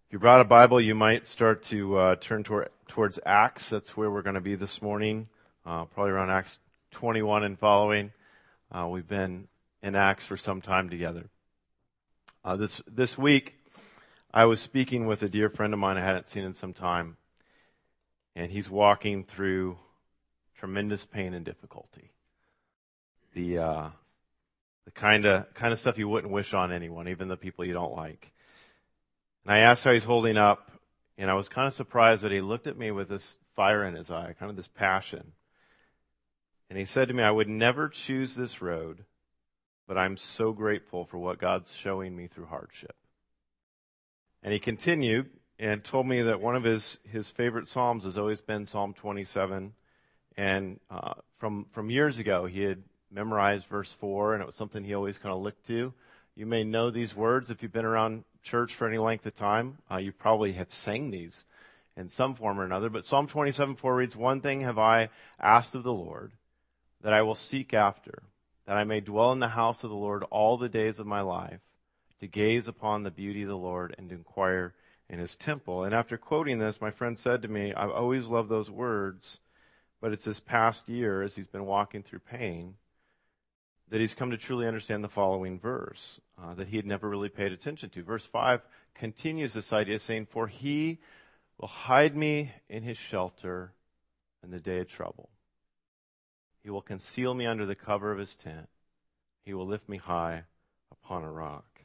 If you brought a Bible, you might start to turn towards Acts. That's where we're going to be this morning, probably around Acts 21 and following. We've been in Acts for some time together. This week, I was speaking with a dear friend of mine I hadn't seen in some time, and he's walking through tremendous pain and difficulty. The kind of stuff you wouldn't wish on anyone, even the people you don't like. And I asked how he's holding up, and I was kind of surprised that he looked at me with this fire in his eye, kind of this passion. And he said to me, "I would never choose this road, but I'm so grateful for what God's showing me through hardship." And he continued and told me that one of his favorite Psalms has always been Psalm 27. And from years ago, he had memorized verse 4, and it was something he always kind of looked to. You may know these words if you've been around church for any length of time. You probably have sang these in some form or another. But Psalm 27:4 reads, "One thing have I asked of the Lord, that I will seek after, that I may dwell in the house of the Lord all the days of my life, to gaze upon the beauty of the Lord and to inquire in his temple." And after quoting this, my friend said to me, "I've always loved those words, but it's this past year, as he's been walking through pain, that he's come to truly understand the following verse that he had never really paid attention to." Verse 5 continues this idea, saying, "For he will hide me in his shelter in the day of trouble. He will conceal me under the cover of his tent. He will lift me high upon a rock."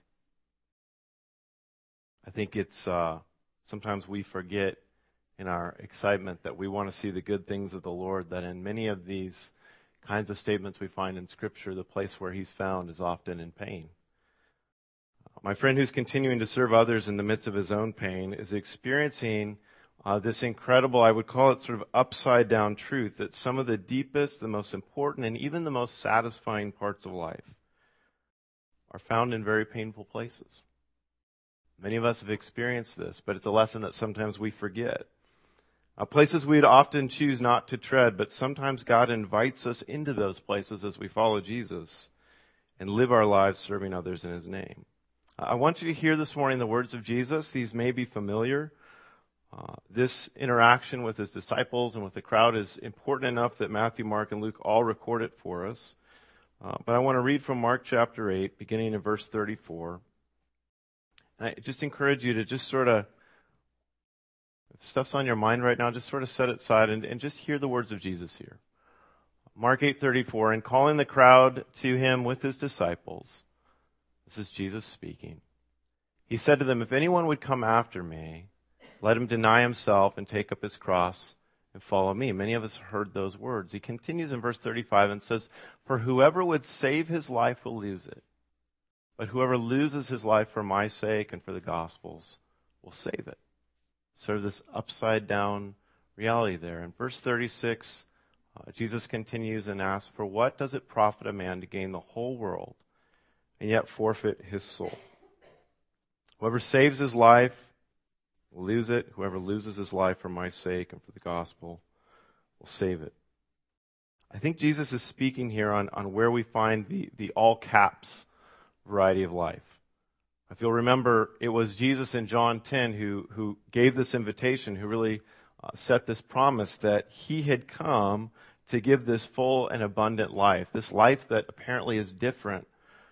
I think it's sometimes we forget in our excitement that we want to see the good things of the Lord, that in many of these kinds of statements we find in Scripture, the place where he's found is often in pain. My friend, who's continuing to serve others in the midst of his own pain, is experiencing this incredible, I would call it sort of upside down truth, that some of the deepest, the most important, and even the most satisfying parts of life are found in very painful places. Many of us have experienced this, but it's a lesson that sometimes we forget. Places we'd often choose not to tread, but sometimes God invites us into those places as we follow Jesus and live our lives serving others in his name. I want you to hear this morning the words of Jesus. These may be familiar. This interaction with his disciples and with the crowd is important enough that Matthew, Mark, and Luke all record it for us. But I want to read from Mark chapter 8, beginning in verse 34. And I just encourage you to just sort of, if stuff's on your mind right now, just sort of set it aside and just hear the words of Jesus here. Mark 8:34, "And calling the crowd to him with his disciples," this is Jesus speaking, "he said to them, 'If anyone would come after me, let him deny himself and take up his cross and follow me.'" Many of us heard those words. He continues in verse 35 and says, "For whoever would save his life will lose it. But whoever loses his life for my sake and for the gospel's will save it." Sort of this upside down reality there. In verse 36, Jesus continues and asks, "For what does it profit a man to gain the whole world and yet forfeit his soul? Whoever saves his life will lose it. Whoever loses his life for my sake and for the gospel will save it." I think Jesus is speaking here on where we find the all caps variety of life. If you'll remember, it was Jesus in John 10 who gave this invitation, who really set this promise that he had come to give this full and abundant life, this life that apparently is different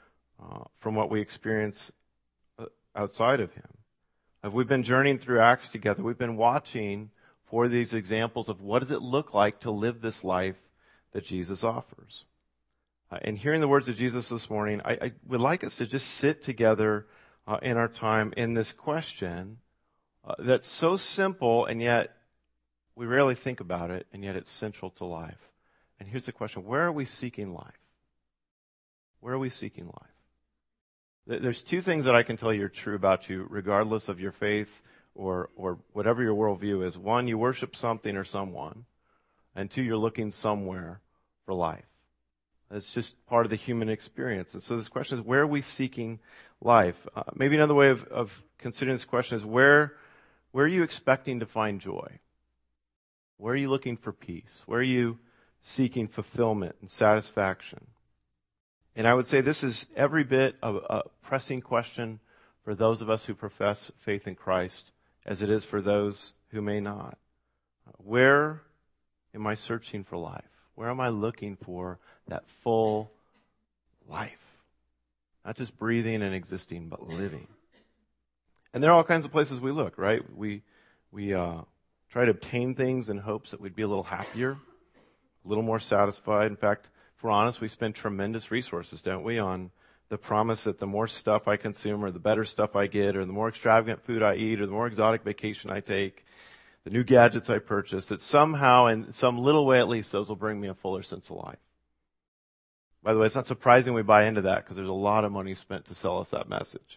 from what we experience outside of him. As we've been journeying through Acts together, we've been watching for these examples of what does it look like to live this life that Jesus offers. And hearing the words of Jesus this morning, I would like us to just sit together in our time in this question that's so simple, and yet we rarely think about it, and yet it's central to life. And here's the question: where are we seeking life? Where are we seeking life? There's two things that I can tell you are true about you, regardless of your faith or whatever your worldview is. One, you worship something or someone. And two, you're looking somewhere for life. It's just part of the human experience. And so this question is, where are we seeking life? Maybe another way of considering this question is, where are you expecting to find joy? Where are you looking for peace? Where are you seeking fulfillment and satisfaction? And I would say this is every bit of a pressing question for those of us who profess faith in Christ as it is for those who may not. Where am I searching for life? Where am I looking for that full life? Not just breathing and existing, but living. And there are all kinds of places we look, right? We try to obtain things in hopes that we'd be a little happier, a little more satisfied. In fact, if we're honest, we spend tremendous resources, don't we, on the promise that the more stuff I consume or the better stuff I get or the more extravagant food I eat or the more exotic vacation I take, the new gadgets I purchase, that somehow, in some little way at least, those will bring me a fuller sense of life. By the way, it's not surprising we buy into that because there's a lot of money spent to sell us that message.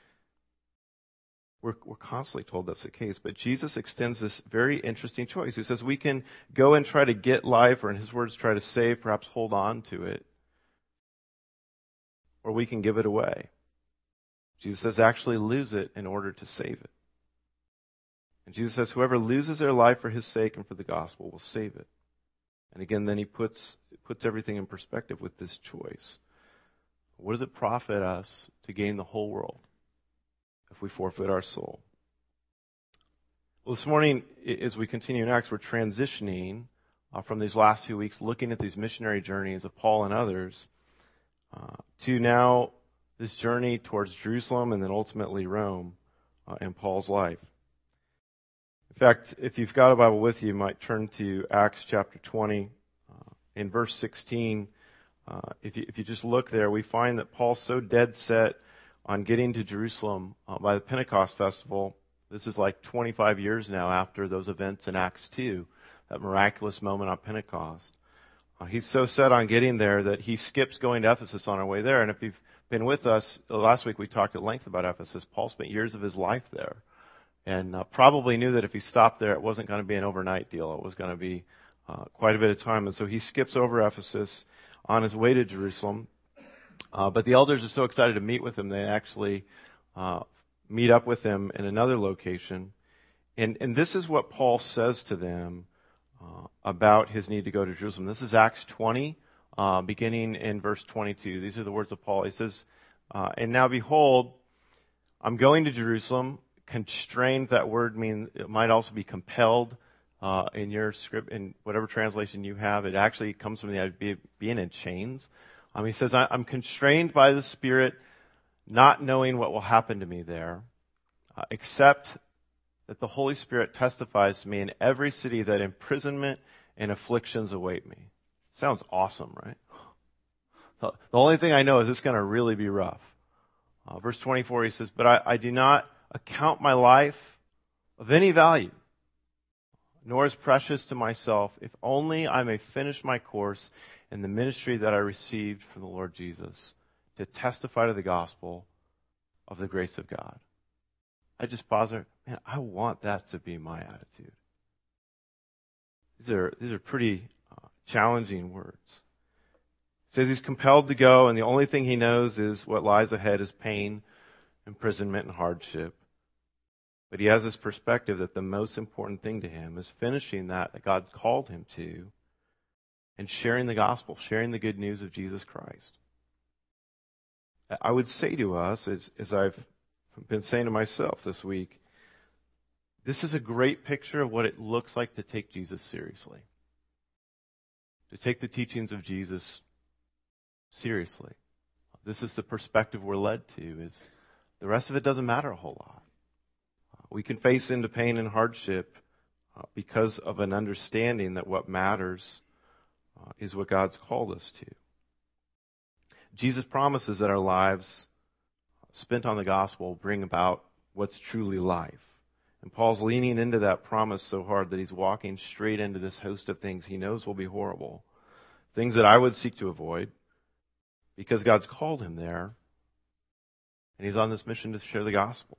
We're constantly told that's the case, but Jesus extends this very interesting choice. He says we can go and try to get life, or in his words, try to save, perhaps hold on to it, or we can give it away. Jesus says actually lose it in order to save it. And Jesus says whoever loses their life for his sake and for the gospel will save it. And again, then he puts everything in perspective with this choice. What does it profit us to gain the whole world if we forfeit our soul? Well, this morning, as we continue in Acts, we're transitioning from these last few weeks, looking at these missionary journeys of Paul and others, to now this journey towards Jerusalem and then ultimately Rome in Paul's life. In fact, if you've got a Bible with you, you might turn to Acts chapter 20. In verse 16, if you just look there, we find that Paul's so dead set on getting to Jerusalem by the Pentecost festival. This is like 25 years now after those events in Acts 2, that miraculous moment on Pentecost. He's so set on getting there that he skips going to Ephesus on our way there. And if you've been with us, last week we talked at length about Ephesus. Paul spent years of his life there. And probably knew that if he stopped there, it wasn't going to be an overnight deal. It was going to be quite a bit of time. And so he skips over Ephesus on his way to Jerusalem. But the elders are so excited to meet with him, they actually meet up with him in another location. And this is what Paul says to them about his need to go to Jerusalem. This is Acts 20, beginning in verse 22. These are the words of Paul. He says, and now behold, I'm going to Jerusalem. Constrained, that word means it might also be compelled in your script, in whatever translation you have. It actually comes from the idea of being in chains. He says, I'm constrained by the Spirit, not knowing what will happen to me there, except that the Holy Spirit testifies to me in every city that imprisonment and afflictions await me. Sounds awesome, right? The only thing I know is it's going to really be rough. Verse 24, he says, but I do not account my life of any value, nor as precious to myself, if only I may finish my course in the ministry that I received from the Lord Jesus, to testify to the gospel of the grace of God. I just pause there. Man, I want that to be my attitude. These are pretty challenging words. It says he's compelled to go, and the only thing he knows is what lies ahead is pain, imprisonment, and hardship. But he has this perspective that the most important thing to him is finishing that God called him to and sharing the gospel, sharing the good news of Jesus Christ. I would say to us, as I've been saying to myself this week, this is a great picture of what it looks like to take Jesus seriously. To take the teachings of Jesus seriously. This is the perspective we're led to, is the rest of it doesn't matter a whole lot. We can face into pain and hardship because of an understanding that what matters is what God's called us to. Jesus promises that our lives spent on the gospel bring about what's truly life. And Paul's leaning into that promise so hard that he's walking straight into this host of things he knows will be horrible. Things that I would seek to avoid because God's called him there. And he's on this mission to share the gospel.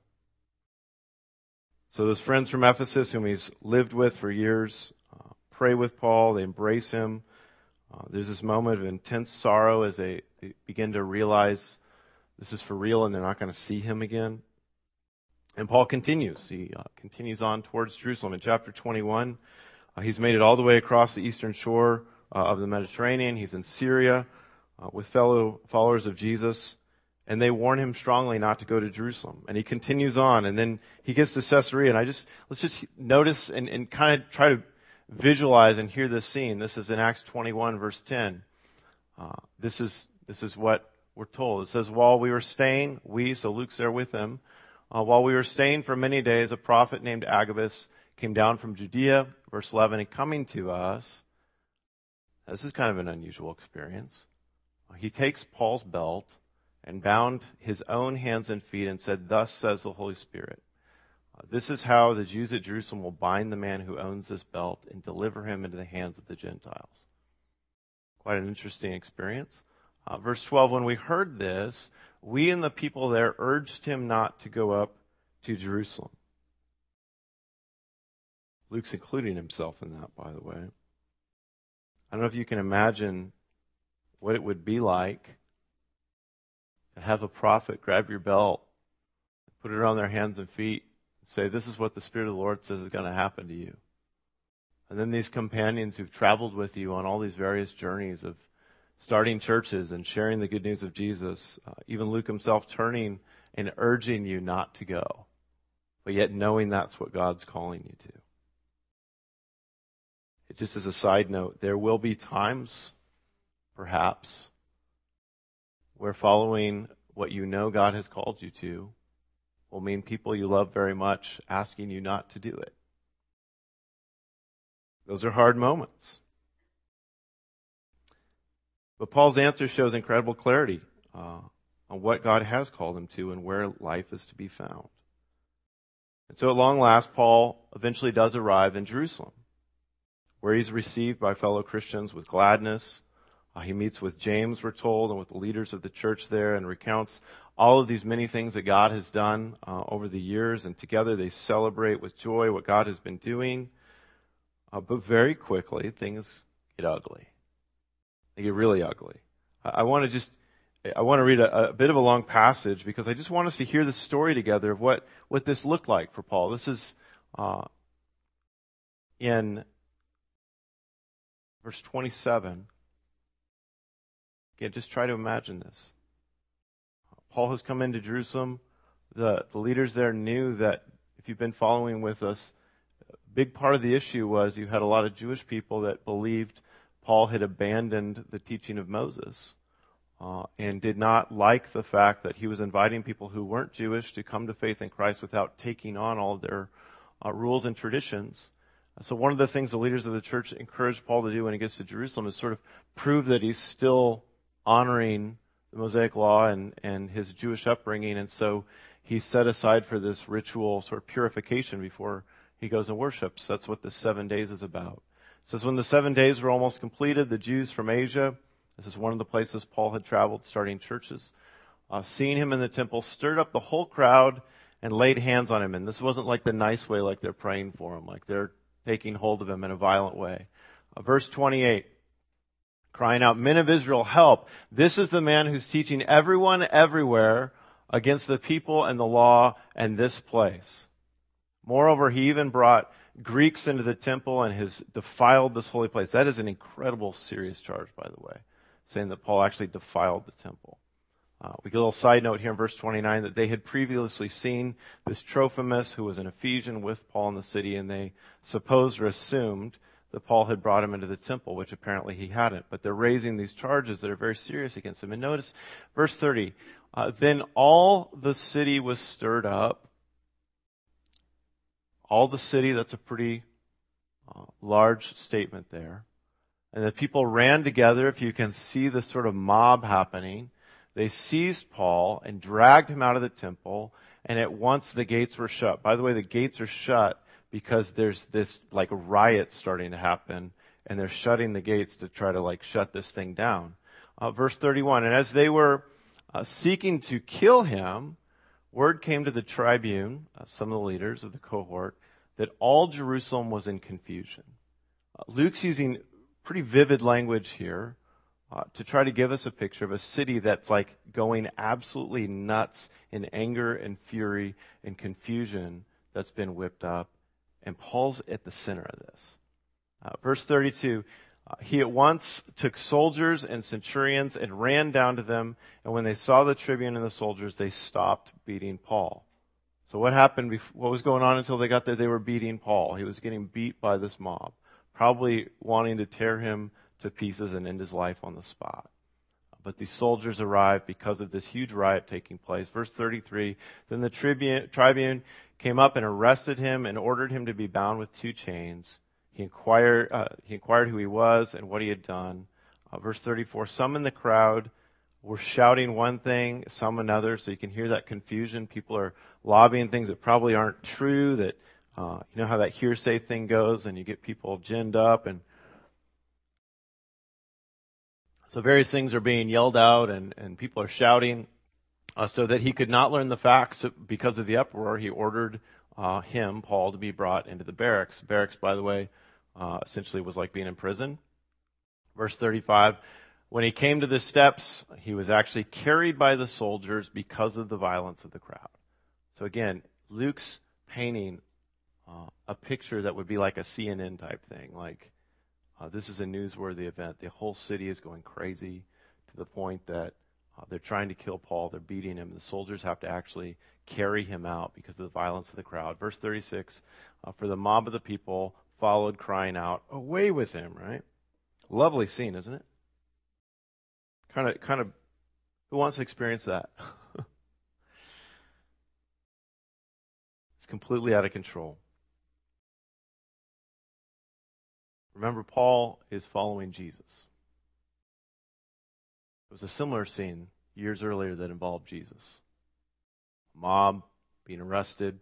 So those friends from Ephesus whom he's lived with for years pray with Paul. They embrace him. There's this moment of intense sorrow as they begin to realize this is for real and they're not going to see him again. And Paul continues. He continues on towards Jerusalem. In chapter 21, he's made it all the way across the eastern shore of the Mediterranean. He's in Syria with fellow followers of Jesus. and they warn him strongly not to go to Jerusalem. And he continues on, and then he gets to Caesarea, and let's just notice and kind of try to visualize and hear this scene. This is in Acts 21, verse 10. This is what we're told. It says, while we were staying, so Luke's there with them, while we were staying for many days, a prophet named Agabus came down from Judea, verse 11, and coming to us, this is kind of an unusual experience. He takes Paul's belt and bound his own hands and feet and said, thus says the Holy Spirit. This is how the Jews at Jerusalem will bind the man who owns this belt and deliver him into the hands of the Gentiles. Quite an interesting experience. Verse 12, when we heard this, we and the people there urged him not to go up to Jerusalem. Luke's including himself in that, by the way. I don't know if you can imagine what it would be like to have a prophet grab your belt, put it around their hands and feet, and say, this is what the Spirit of the Lord says is going to happen to you. And then these companions who've traveled with you on all these various journeys of starting churches and sharing the good news of Jesus, even Luke himself turning and urging you not to go, but yet knowing that's what God's calling you to. Just as a side note, there will be times, perhaps, where following what you know God has called you to will mean people you love very much asking you not to do it. Those are hard moments. But Paul's answer shows incredible clarity on what God has called him to and where life is to be found. And so at long last, Paul eventually does arrive in Jerusalem, where he's received by fellow Christians with gladness. He meets with James, we're told, and with the leaders of the church there, and recounts all of these many things that God has done over the years, and together they celebrate with joy what God has been doing. But very quickly, things get ugly. They get really ugly. I want to read a bit of a long passage because I just want us to hear the story together of what this looked like for Paul. This is in verse 27. Again, just try to imagine this. Paul has come into Jerusalem. The leaders there knew that, if you've been following with us, a big part of the issue was you had a lot of Jewish people that believed Paul had abandoned the teaching of Moses and did not like the fact that he was inviting people who weren't Jewish to come to faith in Christ without taking on all of their rules and traditions. So one of the things the leaders of the church encouraged Paul to do when he gets to Jerusalem is sort of prove that he's still honoring the Mosaic Law and his Jewish upbringing. And so he's set aside for this ritual sort of purification before he goes and worships. That's what the 7 days is about. It says, when the 7 days were almost completed, the Jews from Asia, this is one of the places Paul had traveled starting churches, seeing him in the temple, stirred up the whole crowd and laid hands on him. And this wasn't like the nice way, like they're praying for him, like they're taking hold of him in a violent way. Verse 28, crying out, men of Israel, help. This is the man who's teaching everyone everywhere against the people and the law and this place. Moreover, he even brought Greeks into the temple and has defiled this holy place. That is an incredible serious charge, by the way, saying that Paul actually defiled the temple. We get a little side note here in verse 29 that they had previously seen this Trophimus, who was an Ephesian, with Paul in the city, and they supposed or assumed that Paul had brought him into the temple, which apparently he hadn't. But they're raising these charges that are very serious against him. And notice verse 30, then all the city was stirred up. All the city, that's a pretty large statement there. And the people ran together. If you can see this sort of mob happening, they seized Paul and dragged him out of the temple, and at once the gates were shut. By the way, the gates are shut because there's this like riot starting to happen, and they're shutting the gates to try to like shut this thing down. Verse 31, and as they were seeking to kill him, word came to the tribune, some of the leaders of the cohort, that all Jerusalem was in confusion. Luke's using pretty vivid language here to try to give us a picture of a city that's like going absolutely nuts in anger and fury and confusion that's been whipped up. And Paul's at the center of this. Verse 32, He at once took soldiers and centurions and ran down to them, and when they saw the tribune and the soldiers, they stopped beating Paul. So what happened? What was going on until they got there? They were beating Paul. He was getting beat by this mob, probably wanting to tear him to pieces and end his life on the spot. But these soldiers arrived because of this huge riot taking place. Verse 33, then the tribune came up and arrested him and ordered him to be bound with 2 chains. He inquired who he was and what he had done. Verse 34, some in the crowd were shouting one thing, some another, so you can hear that confusion. People are lobbying things that probably aren't true, that you know how that hearsay thing goes, and you get people ginned up. And so various things are being yelled out, and people are shouting. So that he could not learn the facts because of the uproar, he ordered him, Paul, to be brought into the barracks. Barracks, by the way, essentially was like being in prison. Verse 35, when he came to the steps, he was actually carried by the soldiers because of the violence of the crowd. So again, Luke's painting a picture that would be like a CNN type thing. Like, this is a newsworthy event. The whole city is going crazy to the point that they're trying to kill Paul. They're beating him. The soldiers have to actually carry him out because of the violence of the crowd. Verse 36, for the mob of the people followed crying out, away with him, right? Lovely scene, isn't it? Kind of, who wants to experience that? It's completely out of control. Remember, Paul is following Jesus. It was a similar scene years earlier that involved Jesus. A mob being arrested.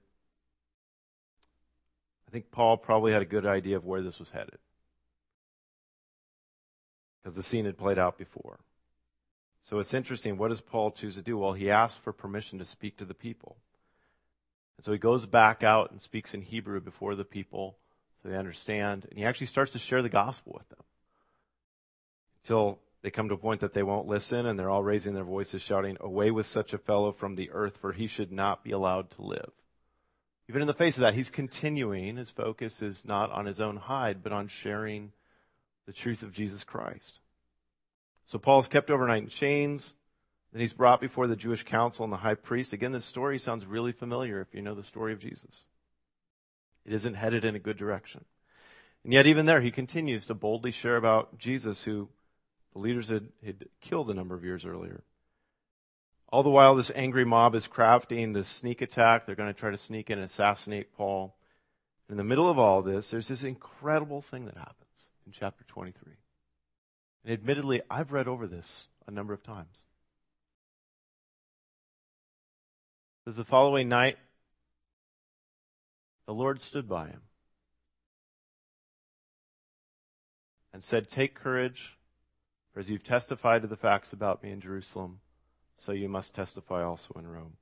I think Paul probably had a good idea of where this was headed, because the scene had played out before. So it's interesting, what does Paul choose to do? Well, he asks for permission to speak to the people. And so he goes back out and speaks in Hebrew before the people so they understand. And he actually starts to share the gospel with them until they come to a point that they won't listen, and they're all raising their voices, shouting, away with such a fellow from the earth, for he should not be allowed to live. Even in the face of that, he's continuing. His focus is not on his own hide, but on sharing the truth of Jesus Christ. So Paul's kept overnight in chains. Then he's brought before the Jewish council and the high priest. Again, this story sounds really familiar if you know the story of Jesus. It isn't headed in a good direction. And yet even there, he continues to boldly share about Jesus, who the leaders had killed a number of years earlier. All the while, this angry mob is crafting this sneak attack. They're going to try to sneak in and assassinate Paul. In the middle of all this, there's this incredible thing that happens in chapter 23. And admittedly, I've read over this a number of times. It says the following night, the Lord stood by him and said, take courage, for as you've testified to the facts about me in Jerusalem, so you must testify also in Rome.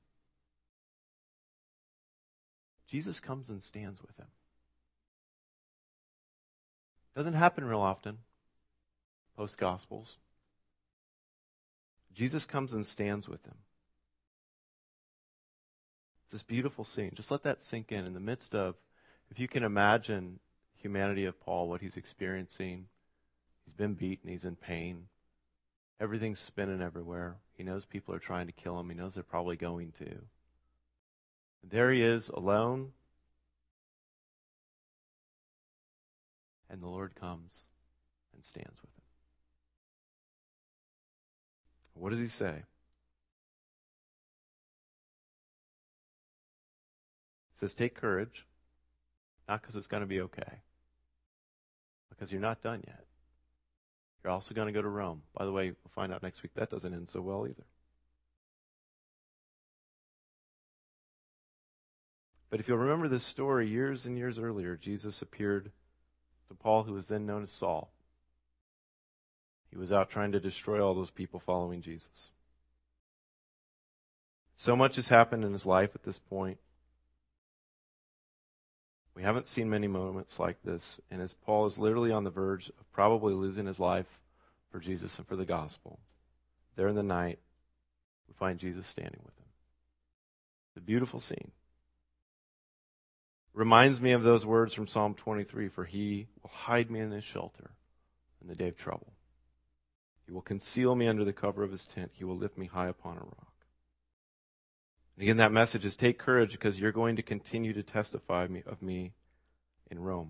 Jesus comes and stands with him. Doesn't happen real often, post-Gospels. Jesus comes and stands with him. It's this beautiful scene. Just let that sink in the midst of, if you can imagine humanity of Paul, what he's experiencing. He's been beaten, he's in pain. Everything's spinning everywhere. He knows people are trying to kill him. He knows they're probably going to. And there he is, alone. And the Lord comes and stands with him. What does he say? He says, take courage, not because it's going to be okay, because you're not done yet. You're also going to go to Rome. By the way, we'll find out next week that doesn't end so well either. But if you'll remember this story, years and years earlier, Jesus appeared to Paul, who was then known as Saul. He was out trying to destroy all those people following Jesus. So much has happened in his life at this point. We haven't seen many moments like this, and as Paul is literally on the verge of probably losing his life for Jesus and for the gospel, there in the night, we find Jesus standing with him. It's a beautiful scene. Reminds me of those words from Psalm 23, for he will hide me in his shelter in the day of trouble. He will conceal me under the cover of his tent. He will lift me high upon a rock. And again, that message is take courage because you're going to continue to testify of me in Rome.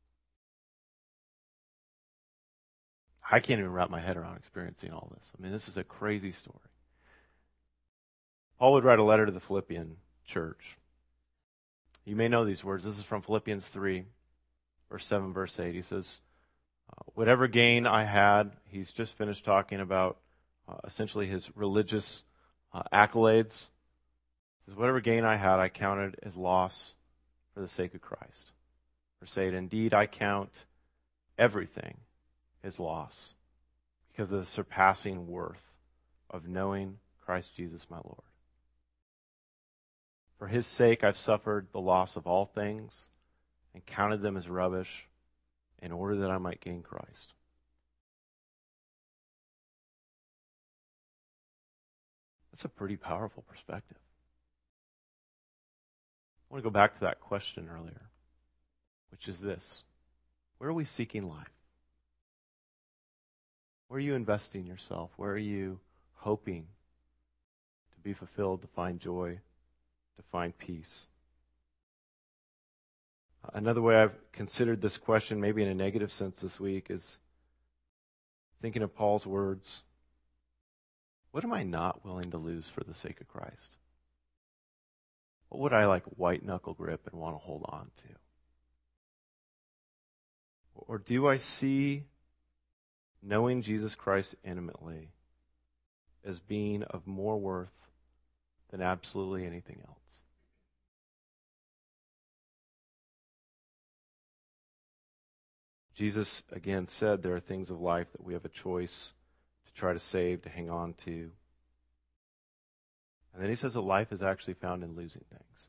I can't even wrap my head around experiencing all this. I mean, this is a crazy story. Paul would write a letter to the Philippian church. You may know these words. This is from Philippians 3, verse 7, verse 8. He says, whatever gain I had, he's just finished talking about essentially his religious accolades. He says, whatever gain I had, I counted as loss for the sake of Christ. Verse 8, indeed, I count everything as loss because of the surpassing worth of knowing Christ Jesus my Lord. For his sake, I've suffered the loss of all things and counted them as rubbish in order that I might gain Christ. That's a pretty powerful perspective. I want to go back to that question earlier, which is this. Where are we seeking life? Where are you investing yourself? Where are you hoping to be fulfilled, to find joy, to find peace? Another way I've considered this question, maybe in a negative sense this week, is thinking of Paul's words. What am I not willing to lose for the sake of Christ? What would I white knuckle grip and want to hold on to? Or do I see knowing Jesus Christ intimately as being of more worth than absolutely anything else? Jesus, again, said there are things of life that we have a choice to try to save, to hang on to. And then he says that life is actually found in losing things.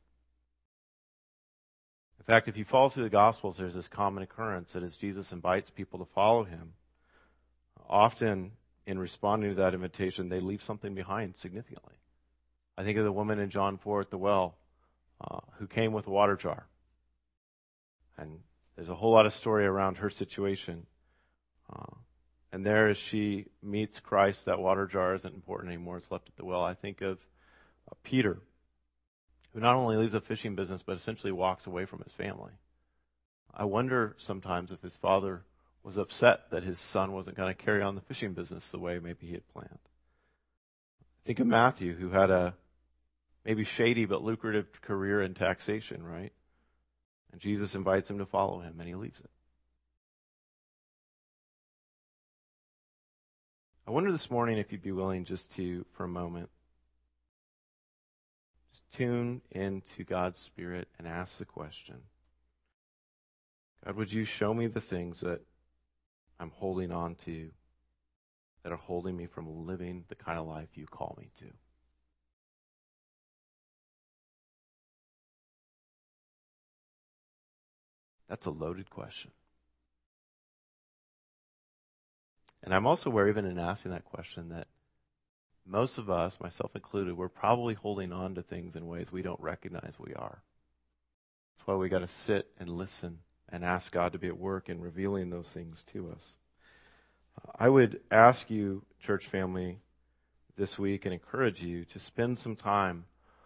In fact, if you follow through the Gospels, there's this common occurrence that as Jesus invites people to follow him, often in responding to that invitation, they leave something behind significantly. I think of the woman in John 4 at the well who came with a water jar. And there's a whole lot of story around her situation. And there as she meets Christ, that water jar isn't important anymore. It's left at the well. I think of Peter, who not only leaves a fishing business, but essentially walks away from his family. I wonder sometimes if his father was upset that his son wasn't going to carry on the fishing business the way maybe he had planned. Think of Matthew, who had a maybe shady but lucrative career in taxation, right? And Jesus invites him to follow him, and he leaves it. I wonder this morning if you'd be willing just to, for a moment, just tune into God's Spirit and ask the question, God, would you show me the things that I'm holding on to that are holding me from living the kind of life you call me to? That's a loaded question. And I'm also aware, even in asking that question, that most of us, myself included, we're probably holding on to things in ways we don't recognize we are. That's why we got to sit and listen and ask God to be at work in revealing those things to us. I would ask you, church family, this week and encourage you to spend some time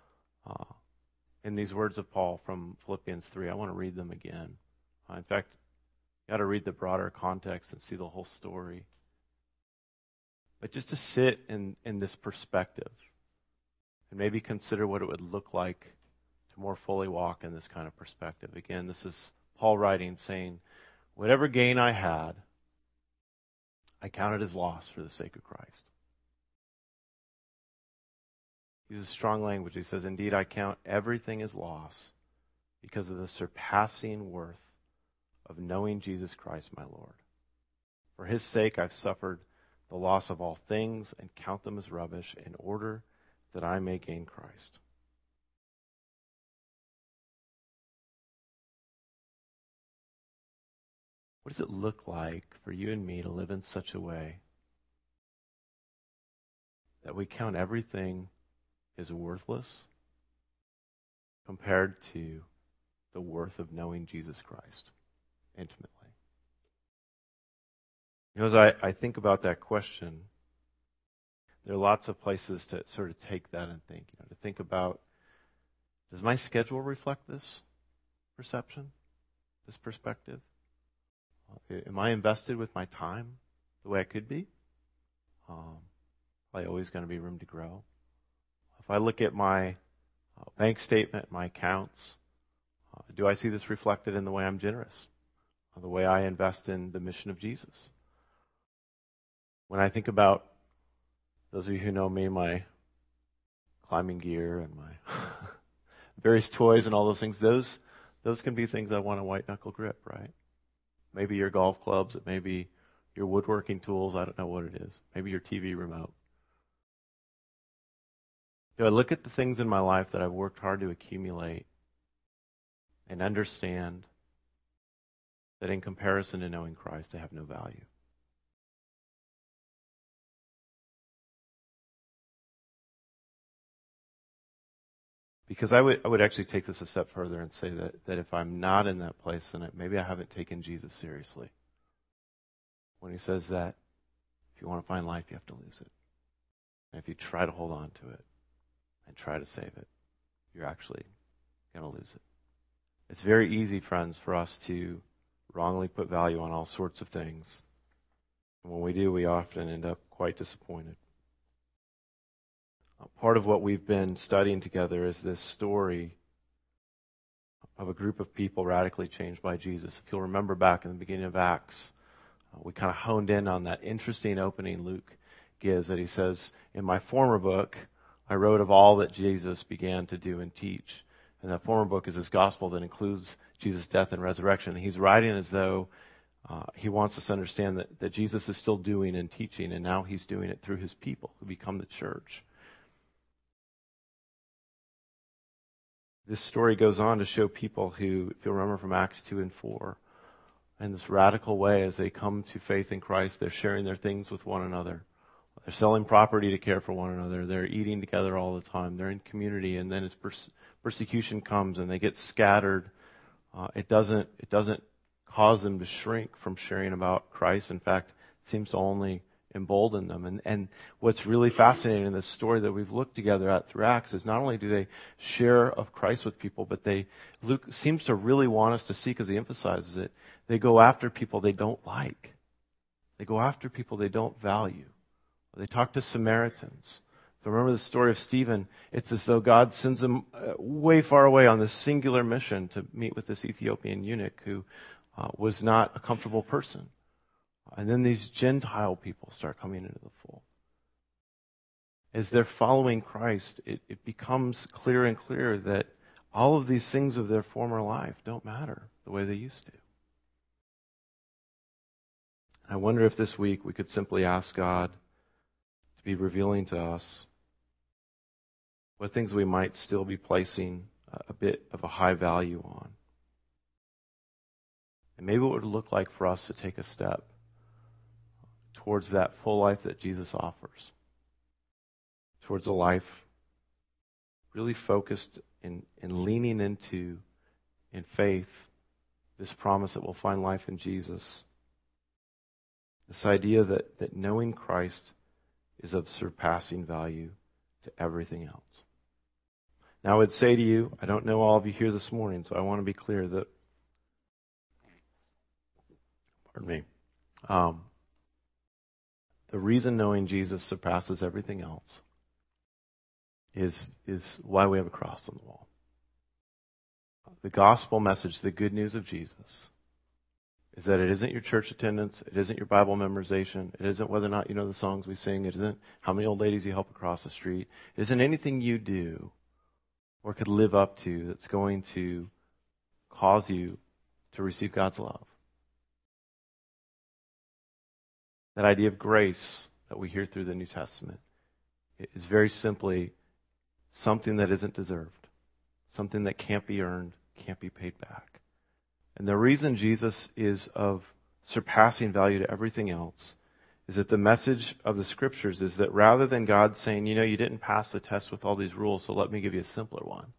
in these words of Paul from Philippians 3. I want to read them again. In fact, you got to read the broader context and see the whole story. But just to sit in this perspective and maybe consider what it would look like to more fully walk in this kind of perspective. Again, this is Paul writing, saying, whatever gain I had, I counted as loss for the sake of Christ. He uses strong language. He says, indeed, I count everything as loss because of the surpassing worth of knowing Jesus Christ my Lord. For his sake I've suffered the loss of all things and count them as rubbish in order that I may gain Christ. What does it look like for you and me to live in such a way that we count everything as worthless compared to the worth of knowing Jesus Christ intimately? As I think about that question, there are lots of places to sort of take that and think, to think about, does my schedule reflect this perception, this perspective? Am I invested with my time the way I could be? Probably always going to be room to grow. If I look at my bank statement, my accounts, do I see this reflected in the way I'm generous, the way I invest in the mission of Jesus? When I think about those of you who know me, my climbing gear and my various toys and all those things, those can be things I want a white knuckle grip, right? Maybe your golf clubs, it may be your woodworking tools, I don't know what it is. Maybe your TV remote. Do I look at the things in my life that I've worked hard to accumulate and understand that in comparison to knowing Christ, they have no value? Because I would actually take this a step further and say that if I'm not in that place, then maybe I haven't taken Jesus seriously. When he says that if you want to find life, you have to lose it. And if you try to hold on to it and try to save it, you're actually going to lose it. It's very easy, friends, for us to wrongly put value on all sorts of things. And when we do, we often end up quite disappointed. Part of what we've been studying together is this story of a group of people radically changed by Jesus. If you'll remember back in the beginning of Acts, we kind of honed in on that interesting opening Luke gives that he says, in my former book, I wrote of all that Jesus began to do and teach. And that former book is his gospel that includes Jesus' death and resurrection. And he's writing as though he wants us to understand that Jesus is still doing and teaching, and now he's doing it through his people who become the church. This story goes on to show people who, if you'll remember from Acts 2 and 4, in this radical way, as they come to faith in Christ, they're sharing their things with one another. They're selling property to care for one another. They're eating together all the time. They're in community, and then as persecution comes and they get scattered, it doesn't cause them to shrink from sharing about Christ. In fact, it seems to only embolden them. And what's really fascinating in this story that we've looked together at through Acts is not only do they share of Christ with people, but Luke seems to really want us to see, because he emphasizes it, they go after people they don't like. They go after people they don't value. They talk to Samaritans. If you remember the story of Stephen, it's as though God sends him way far away on this singular mission to meet with this Ethiopian eunuch who was not a comfortable person. And then these Gentile people start coming into the fold. As they're following Christ, it becomes clearer and clearer that all of these things of their former life don't matter the way they used to. I wonder if this week we could simply ask God to be revealing to us what things we might still be placing a bit of a high value on. And maybe what it would look like for us to take a step towards that full life that Jesus offers. Towards a life really focused in leaning into, in faith, this promise that we'll find life in Jesus. This idea that knowing Christ is of surpassing value to everything else. Now I would say to you, I don't know all of you here this morning, so I want to be clear that, the reason knowing Jesus surpasses everything else is why we have a cross on the wall. The gospel message, the good news of Jesus, is that it isn't your church attendance, it isn't your Bible memorization, it isn't whether or not you know the songs we sing, it isn't how many old ladies you help across the street, it isn't anything you do or could live up to that's going to cause you to receive God's love. That idea of grace that we hear through the New Testament is very simply something that isn't deserved, something that can't be earned, can't be paid back. And the reason Jesus is of surpassing value to everything else is that the message of the Scriptures is that rather than God saying, you didn't pass the test with all these rules, so let me give you a simpler one.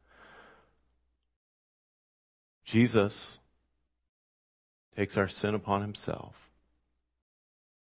Jesus takes our sin upon himself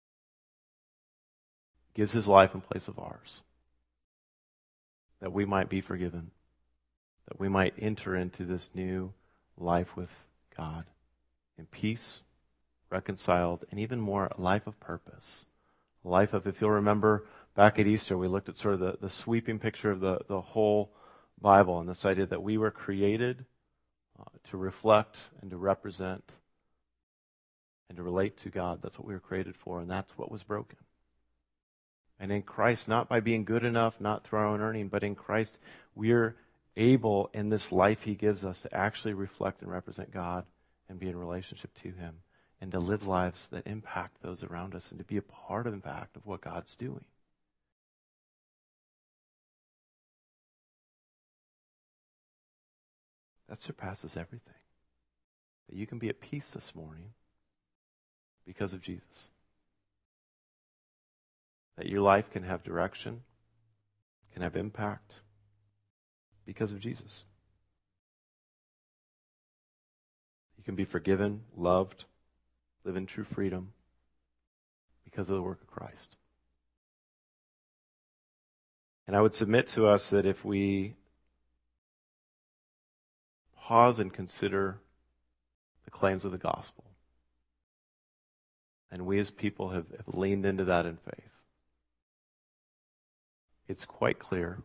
gives his life in place of ours, that we might be forgiven, that we might enter into this new life with God in peace, reconciled, and even more, a life of purpose. A life of, if you'll remember, back at Easter, we looked at sort of the sweeping picture of the whole Bible and this idea that we were created to reflect and to represent and to relate to God. That's what we were created for, and that's what was broken. And in Christ, not by being good enough, not through our own earning, but in Christ, we're able, in this life he gives us, to actually reflect and represent God and be in relationship to him and to live lives that impact those around us and to be a part of the impact of what God's doing. That surpasses everything. That you can be at peace this morning because of Jesus. That your life can have direction, can have impact because of Jesus. You can be forgiven, loved, live in true freedom because of the work of Christ. And I would submit to us that if we pause and consider the claims of the gospel, and we as people have leaned into that in faith, it's quite clear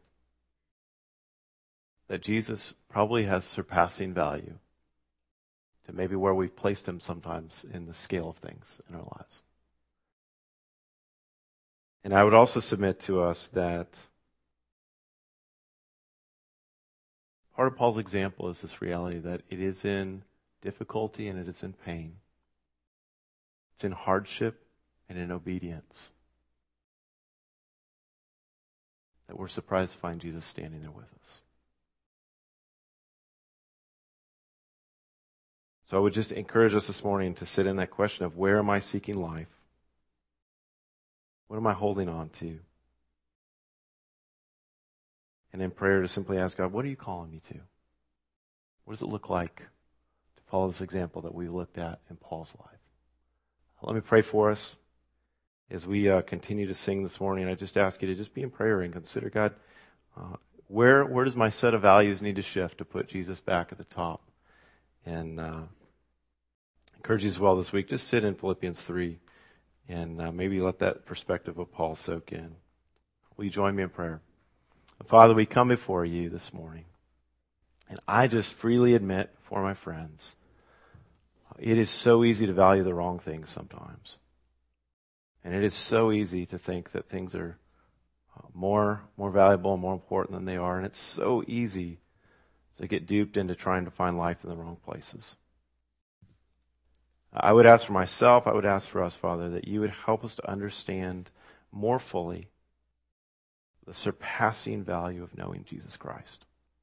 that Jesus probably has surpassing value to maybe where we've placed him sometimes in the scale of things in our lives. And I would also submit to us that part of Paul's example is this reality that it is in difficulty and it is in pain. It's in hardship and in obedience that we're surprised to find Jesus standing there with us. So I would just encourage us this morning to sit in that question of, where am I seeking life? What am I holding on to? And in prayer to simply ask God, what are you calling me to? What does it look like to follow this example that we looked at in Paul's life? Let me pray for us as we continue to sing this morning. I just ask you to just be in prayer and consider, God, where does my set of values need to shift to put Jesus back at the top? And encourage you as well this week, just sit in Philippians 3 and maybe let that perspective of Paul soak in. Will you join me in prayer? Father, we come before you this morning, and I just freely admit before my friends, it is so easy to value the wrong things sometimes. And it is so easy to think that things are more valuable and more important than they are. And it's so easy to get duped into trying to find life in the wrong places. I would ask for myself, I would ask for us, Father, that you would help us to understand more fully the surpassing value of knowing Jesus Christ.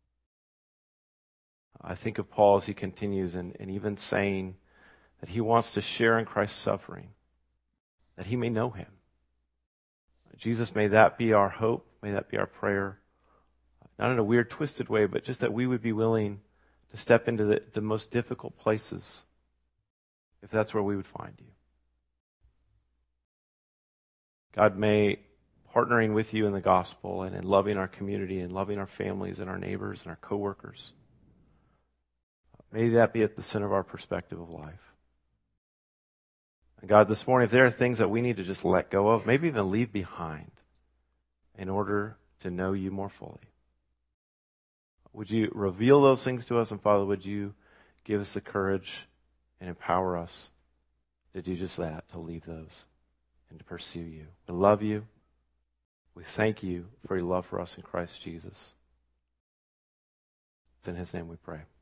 I think of Paul as he continues and even saying that he wants to share in Christ's suffering, that he may know him. Jesus, may that be our hope, may that be our prayer, not in a weird, twisted way, but just that we would be willing to step into the most difficult places if that's where we would find you. God, may partnering with you in the gospel and in loving our community and loving our families and our neighbors and our coworkers, may that be at the center of our perspective of life. And God, this morning, if there are things that we need to just let go of, maybe even leave behind in order to know you more fully, would you reveal those things to us? And Father, would you give us the courage and empower us to do just that, to leave those and to pursue you. We love you. We thank you for your love for us in Christ Jesus. It's in his name we pray.